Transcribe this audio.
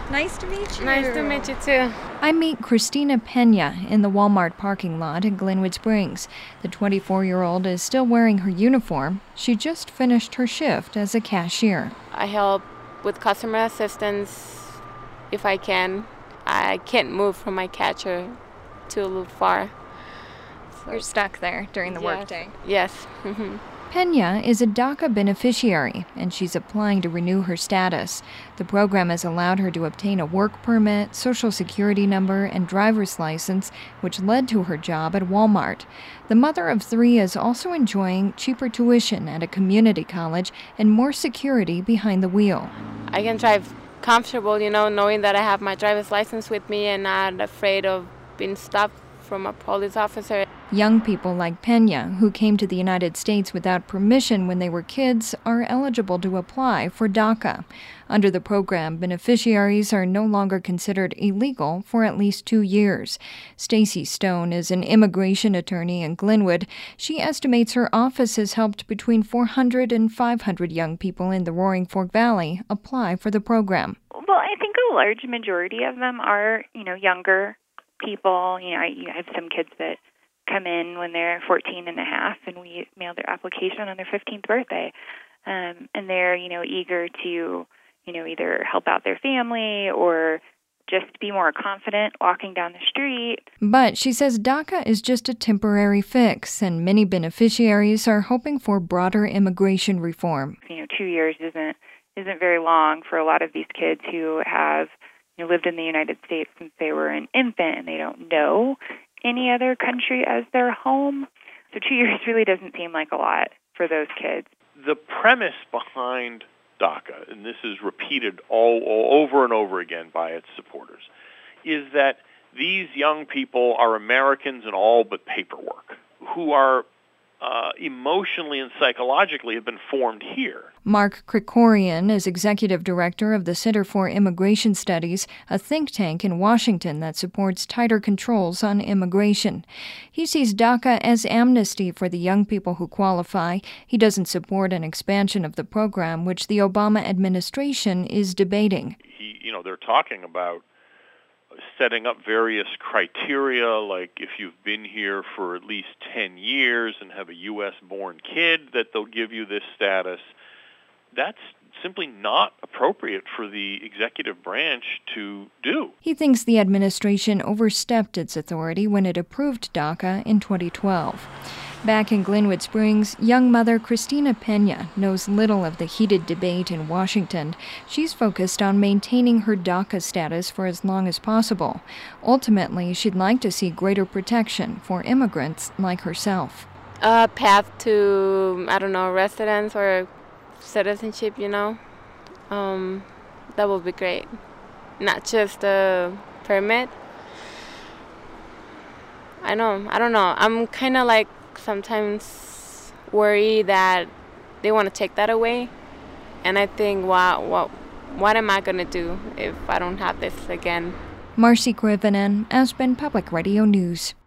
Nice to meet you. Nice to meet you too. I meet Cristina Pena in the Walmart parking lot in Glenwood Springs. The 24-year-old is still wearing her uniform. She just finished her shift as a cashier. I help with customer assistance if I can. I can't move from my catcher too far. So you're stuck there during the workday? Yes. Pena is a DACA beneficiary, and she's applying to renew her status. The program has allowed her to obtain a work permit, social security number, and driver's license, which led to her job at Walmart. The mother of 3 is also enjoying cheaper tuition at a community college and more security behind the wheel. I can drive comfortable, knowing that I have my driver's license with me and not afraid of being stopped from a police officer. Young people like Pena, who came to the United States without permission when they were kids, are eligible to apply for DACA. Under the program, beneficiaries are no longer considered illegal for at least 2 years. Stacy Stone is an immigration attorney in Glenwood. She estimates her office has helped between 400 and 500 young people in the Roaring Fork Valley apply for the program. Well, I think a large majority of them are, younger people. I have some kids that come in when they're 14 and a half, and we mail their application on their 15th birthday. And they're, eager to, either help out their family or just be more confident walking down the street. But she says DACA is just a temporary fix, and many beneficiaries are hoping for broader immigration reform. 2 years isn't very long for a lot of these kids who have lived in the United States since they were an infant, and they don't know any other country as their home. So 2 years really doesn't seem like a lot for those kids. The premise behind DACA, and this is repeated all over and over again by its supporters, is that these young people are Americans in all but paperwork, who are emotionally and psychologically have been formed here. Mark Krikorian is executive director of the Center for Immigration Studies, a think tank in Washington that supports tighter controls on immigration. He sees DACA as amnesty for the young people who qualify. He doesn't support an expansion of the program, which the Obama administration is debating. They're talking about setting up various criteria, like if you've been here for at least 10 years and have a U.S.-born kid, that they'll give you this status. That's simply not appropriate for the executive branch to do. He thinks the administration overstepped its authority when it approved DACA in 2012. Back in Glenwood Springs, young mother Cristina Pena knows little of the heated debate in Washington. She's focused on maintaining her DACA status for as long as possible. Ultimately, she'd like to see greater protection for immigrants like herself. A path to, residence or citizenship, that would be great. Not just a permit. I don't know. I'm kind of like sometimes worry that they want to take that away, and I think, what am I going to do if I don't have this again? Marcy Krivinen, Aspen Public Radio News.